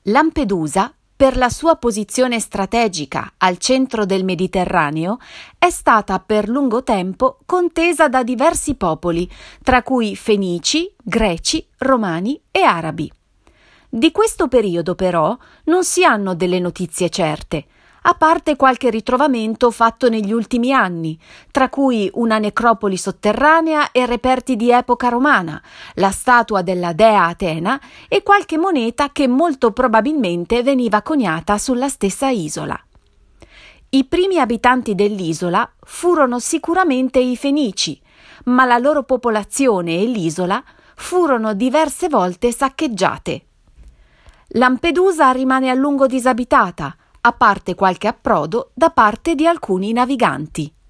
Lampedusa, per la sua posizione strategica al centro del Mediterraneo, è stata per lungo tempo contesa da diversi popoli, tra cui Fenici, Greci, Romani e Arabi. Di questo periodo, però, non si hanno delle notizie certe, a parte qualche ritrovamento fatto negli ultimi anni, tra cui una necropoli sotterranea e reperti di epoca romana, la statua della dea Atena e qualche moneta che molto probabilmente veniva coniata sulla stessa isola. I primi abitanti dell'isola furono sicuramente i Fenici, ma la loro popolazione e l'isola furono diverse volte saccheggiate. Lampedusa rimane a lungo disabitata, a parte qualche approdo da parte di alcuni naviganti.